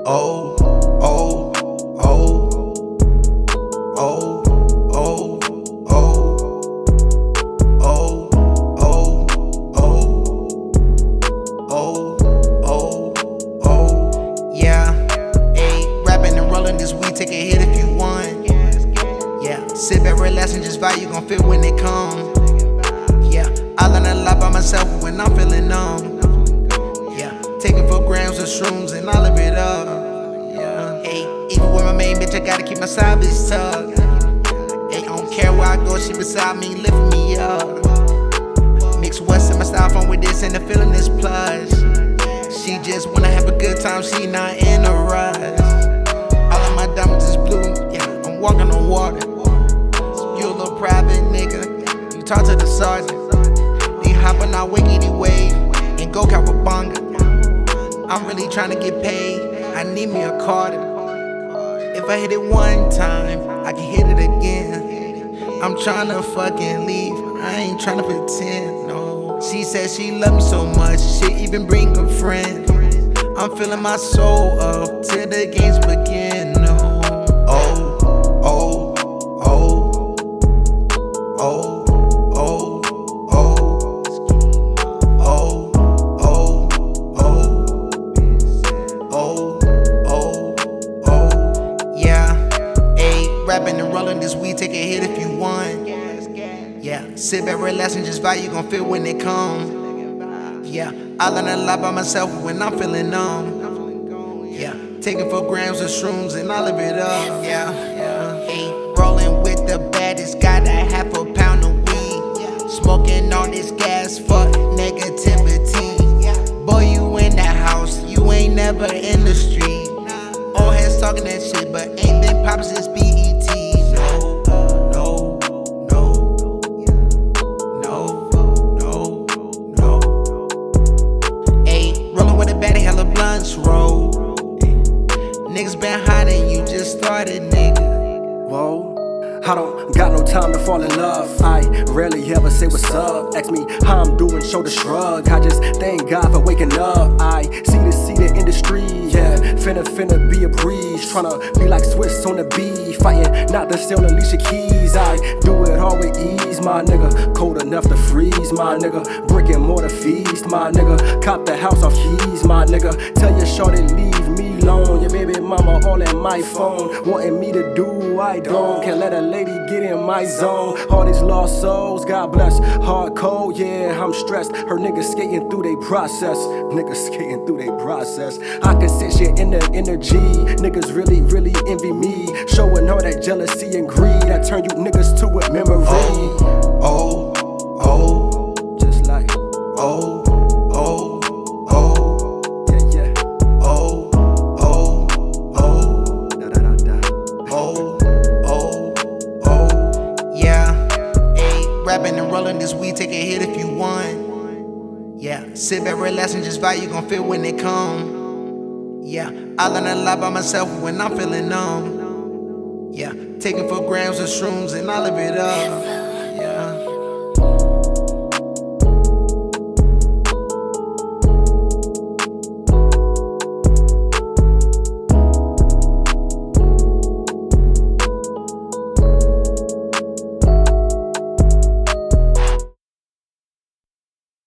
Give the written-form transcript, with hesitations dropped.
Oh, oh, oh, oh, oh, oh, oh, oh, oh, yeah. Ayy, rapping and rolling this weed, take a hit if you want. Yeah, sit back, relax, and just vibe, you gon' feel when it come. Yeah, I learn a lot by myself when I'm feeling numb. Yeah, taking 4 grams of shrooms and I live it up. Yeah, ayy, even with my main bitch, I gotta keep my side bitch tucked. Ayy, I don't care where I go, she beside me, lifting me up. Mix West in my styrofoam with this and the feeling is plush. She just wanna have a good time, she not in a rush. All of my diamonds is blue, yeah, I'm walking on water. You a little private nigga, you talk to the sergeant. They hop on our wiggity wave and go Cowabunga. I'm really tryna get paid, I need me a Carter. If I hit it one time, I can hit it again. I'm tryna fucking leave, I ain't tryna pretend, no. She said she love me so much, she even bring a friend. I'm filling my soul up till the games begin, no. Oh, oh, oh, oh, oh, oh, oh, oh, oh, oh, oh, yeah. Ayy, rapping and rolling this weed, take a hit if you want. Yeah, sit back, relax, and just vibe, you gon' feel when it come. Yeah, I learn a lot by myself when I'm feeling numb. Yeah, taking 4 grams of shrooms and I live it up. Yeah, yeah. Ayy, rolling with the baddest, got a ½ pound of weed. Smoking on this gas, fuck negativity. Boy, you in that house, you ain't never in the street. Old heads talking that shit, but ain't been poppin' since BET. No, no, no, no, no, no. Ayy, rolling with a baddie, hella blunts roll. Niggas been hiding, you just started, nigga. Whoa, I don't got no time to fall in love. I rarely ever say what's up. Ask me how I'm doing, shoulder shrug. I just thank God for waking up. I see the industry, yeah. Finna be a breeze. Tryna be like Swiss on the beat. Fighting not to steal Alicia Keys. I do it all with ease, my nigga. Cold enough to freeze, my nigga. Brick and mortar feast, my nigga. Cop the house off keys, my nigga. Tell your shorty leave me alone. Your baby mama all in my phone. Wanting me to do, I don't. Can't let a lady get in my zone. All these lost souls, God bless. Hard cold, yeah, I'm stressed. Her niggas skating through they process. Niggas skating through they process. I can sense shit in the energy. Niggas really envy me. Showing all that jealousy and greed. I turn you niggas to a memory. Oh, oh, Just like, oh, oh, oh, yeah. oh, oh, oh, Da da da da. oh, oh, oh, yeah. Ayy, rapping and rolling this weed, take a hit if you want. Yeah, sit back, relax, and just vibe, you gon' feel when it come. Yeah, I learn a lot by myself when I'm feeling numb. Yeah, taking 4 grams of shrooms and I live it up.